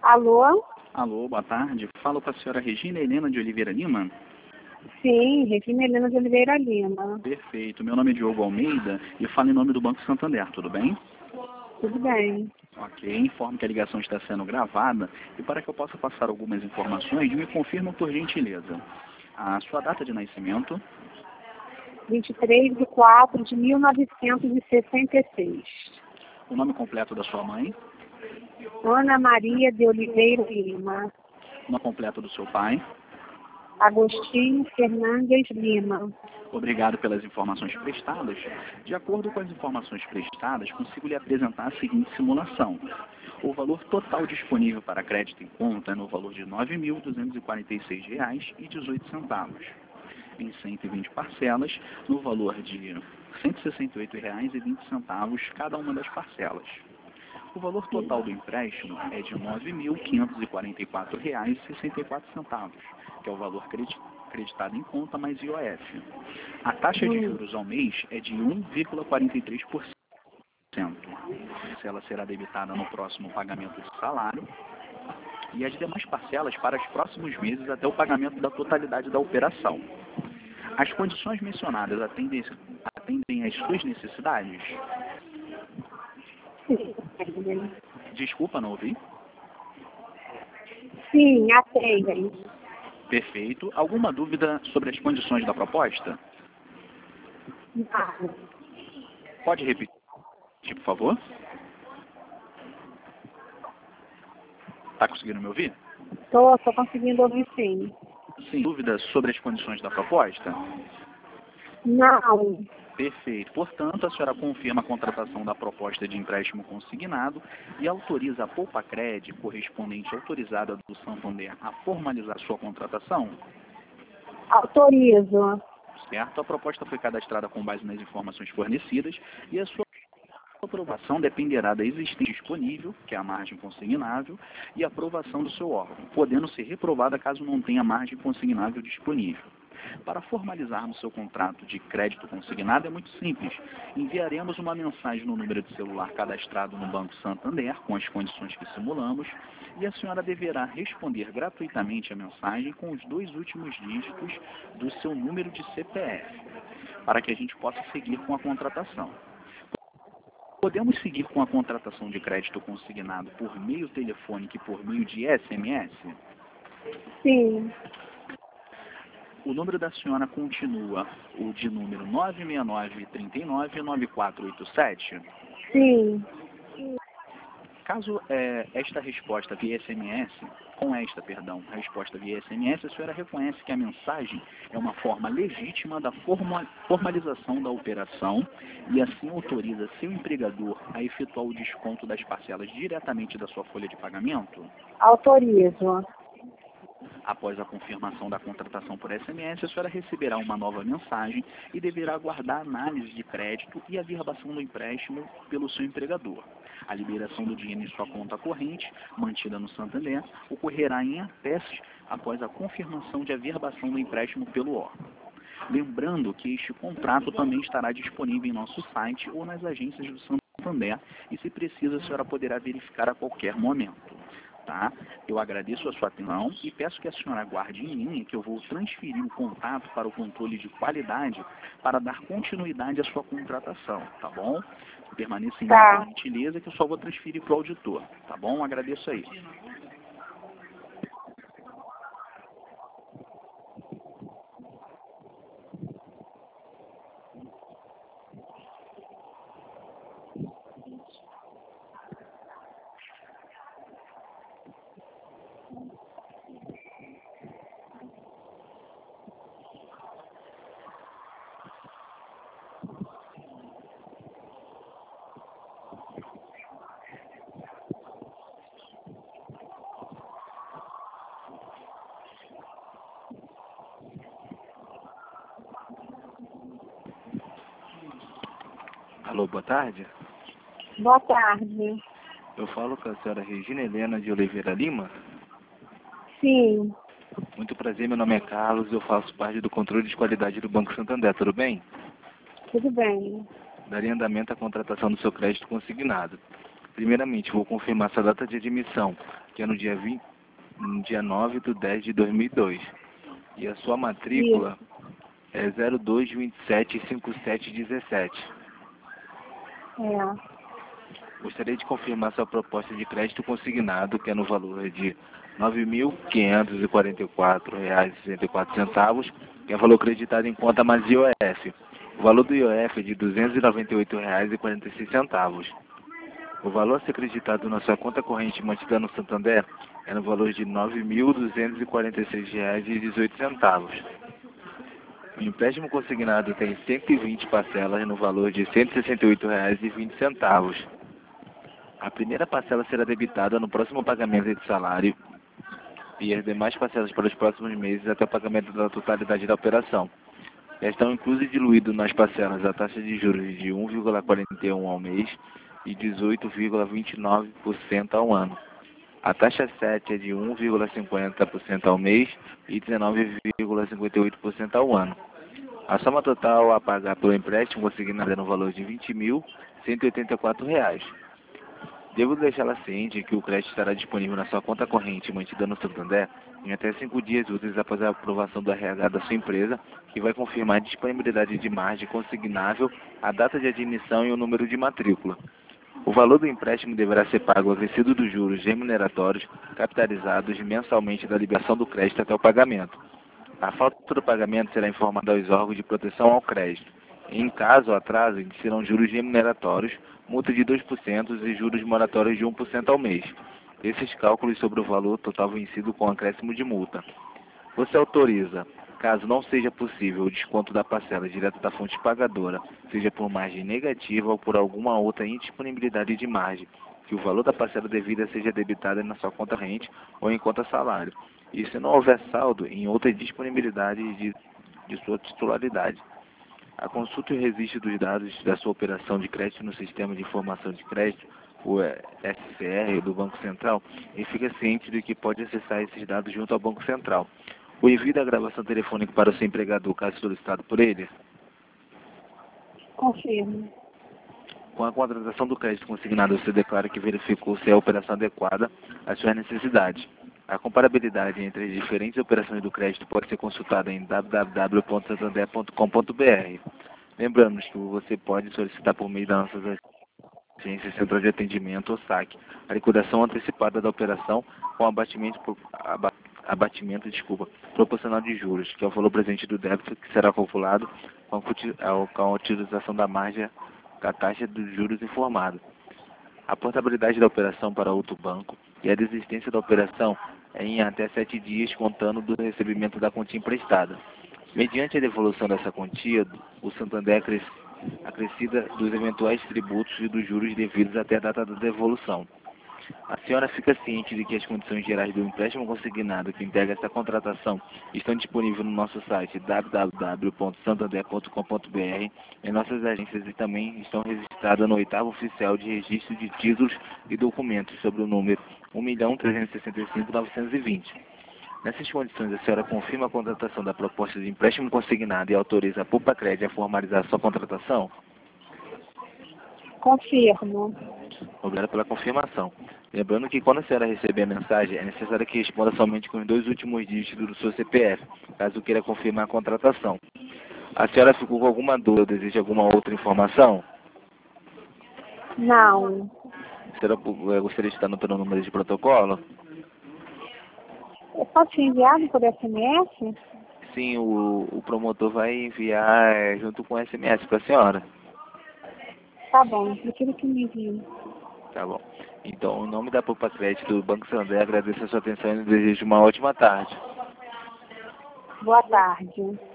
Alô? Alô, boa tarde. Falo com a senhora Regina Helena de Oliveira Lima? Sim, Regina Helena de Oliveira Lima. Perfeito. Meu nome é Diogo Almeida e falo em nome do Banco Santander, tudo bem? Tudo bem. Ok, informo que a ligação está sendo gravada e para que eu possa passar algumas informações, me confirma por gentileza a sua data de nascimento, 23/4/1966. o nome completo da sua mãe, Ana Maria de Oliveira Lima. o nome completo do seu pai. Agostinho Fernandes Lima. Obrigado pelas informações prestadas. De acordo com as informações prestadas, consigo lhe apresentar a seguinte simulação. O valor total disponível para crédito em conta é no valor de R$ 9.246,18, em 120 parcelas, no valor de R$ 168,20 cada uma das parcelas. O valor total do empréstimo é de R$ 9.544,64, que é o valor acreditado em conta mais IOF. A taxa de juros ao mês é de 1,43%. Ela será debitada no próximo pagamento de salário e as demais parcelas para os próximos meses até o pagamento da totalidade da operação. As condições mencionadas atendem às suas necessidades? Sim, Desculpa, não ouvi. sim, atendem. Perfeito. Alguma dúvida sobre as condições da proposta? Não. Pode repetir, por favor? Está conseguindo me ouvir? Tô conseguindo ouvir sim. Sem dúvida sobre as condições da proposta? Não. Perfeito. Portanto, a senhora confirma a contratação da proposta de empréstimo consignado e autoriza a Poupa-Cred, correspondente autorizada do Santander, a formalizar sua contratação? Autorizo. Certo. A proposta foi cadastrada com base nas informações fornecidas e a sua aprovação dependerá da existência disponível, que é a margem consignável, e a aprovação do seu órgão, podendo ser reprovada caso não tenha margem consignável disponível. Para formalizarmos seu contrato de crédito consignado é muito simples. Enviaremos uma mensagem no número de celular cadastrado no Banco Santander, com as condições que simulamos, e a senhora deverá responder gratuitamente a mensagem com os 2 últimos dígitos do seu número de CPF, para que a gente possa seguir com a contratação. Podemos seguir com a contratação de crédito consignado por meio telefônico e por meio de SMS? Sim. O número da senhora continua o de número 969-39-9487? Sim. Caso esta resposta via SMS, a resposta via SMS, a senhora reconhece que a mensagem é uma forma legítima da formalização da operação e assim autoriza seu empregador a efetuar o desconto das parcelas diretamente da sua folha de pagamento? Autorizo. Após a confirmação da contratação por SMS, a senhora receberá uma nova mensagem e deverá aguardar a análise de crédito e a averbação do empréstimo pelo seu empregador. A liberação do dinheiro em sua conta corrente, mantida no Santander, ocorrerá em até após a confirmação de averbação do empréstimo pelo órgão. Lembrando que este contrato também estará disponível em nosso site ou nas agências do Santander e, se precisa, a senhora poderá verificar a qualquer momento. Tá? Eu agradeço a sua atenção e peço que a senhora aguarde em linha que eu vou transferir o contato para o controle de qualidade para dar continuidade à sua contratação, tá bom? Permaneça em linha, por gentileza, que eu só vou transferir para o auditor, tá bom? Agradeço aí. Alô, boa tarde. Boa tarde. Eu falo com a senhora Regina Helena de Oliveira Lima. Sim. Muito prazer, meu nome é Carlos e eu faço parte do controle de qualidade do Banco Santander, tudo bem? Tudo bem. Daria andamento à contratação do seu crédito consignado. Primeiramente, vou confirmar sua data de admissão, que é no dia 9/10/2002. E a sua matrícula é 02275717. É. Gostaria de confirmar sua proposta de crédito consignado, que é no valor de R$ 9.544,64, que é valor acreditado em conta mais IOF. O valor do IOF é de R$ 298,46. O valor a ser acreditado na sua conta corrente mantida no Santander é no valor de R$ 9.246,18. O empréstimo consignado tem 120 parcelas no valor de R$ 168,20. A primeira parcela será debitada no próximo pagamento de salário e as demais parcelas para os próximos meses até o pagamento da totalidade da operação. Já estão inclusos e diluídos nas parcelas a taxa de juros de 1,41 ao mês e 18,29% ao ano. A taxa 7 é de 1,50% ao mês e 19,58% ao ano. A soma total a pagar pelo empréstimo consignado é no valor de R$ 20.184. Devo deixá-la ciente que o crédito estará disponível na sua conta corrente mantida no Santander em até 5 dias úteis após a aprovação do RH da sua empresa, que vai confirmar a disponibilidade de margem consignável, a data de admissão e o número de matrícula. O valor do empréstimo deverá ser pago acrescido dos juros remuneratórios capitalizados mensalmente da liberação do crédito até o pagamento. A falta do pagamento será informada aos órgãos de proteção ao crédito. Em caso atraso, serão juros remuneratórios, multa de 2% e juros moratórios de 1% ao mês. Esses cálculos sobre o valor total vencido com acréscimo de multa. Você autoriza, caso não seja possível o desconto da parcela direto da fonte pagadora, seja por margem negativa ou por alguma outra indisponibilidade de margem, que o valor da parcela devida seja debitada na sua conta corrente ou em conta salário, e se não houver saldo em outra disponibilidade de sua titularidade. A consulta e o registro dos dados da sua operação de crédito no Sistema de Informação de Crédito, o SCR, do Banco Central, e fica ciente de que pode acessar esses dados junto ao Banco Central. O envio da gravação telefônica para o seu empregador, caso solicitado por ele. Confirmo. Com a contratação do crédito consignado, você declara que verificou se é a operação adequada às suas necessidades. A comparabilidade entre as diferentes operações do crédito pode ser consultada em www.santander.com.br. Lembrando que você pode solicitar por meio das nossas agências Central de Atendimento ou SAC a liquidação antecipada da operação com abatimento proporcional de juros, que é o valor presente do débito que será calculado com a utilização da margem da taxa dos juros informada. A portabilidade da operação para outro banco e a desistência da operação é em até 7 dias, contando do recebimento da quantia emprestada. Mediante a devolução dessa quantia, o Santander acrescida dos eventuais tributos e dos juros devidos até a data da devolução. A senhora fica ciente de que as condições gerais do empréstimo consignado que integra essa contratação estão disponíveis no nosso site www.santander.com.br, em nossas agências e também estão registradas no 8º Oficial de Registro de Títulos e Documentos sobre o número 1.365.920. Nessas condições, a senhora confirma a contratação da proposta de empréstimo consignado e autoriza a Pulpacred a formalizar sua contratação? Confirmo. Obrigado pela confirmação. Lembrando que quando a senhora receber a mensagem, é necessário que responda somente com os 2 últimos dígitos do seu CPF, caso queira confirmar a contratação. A senhora ficou com alguma dúvida ou deseja alguma outra informação? Não. A senhora gostaria de estar anotando o número de protocolo? Eu posso ser enviado por SMS? Sim, o promotor vai enviar junto com o SMS para a senhora. Tá bom, prefiro que me envie. Tá bom. Então, em nome da Pulpacred do Banco Santander, agradeço a sua atenção e desejo uma ótima tarde. Boa tarde.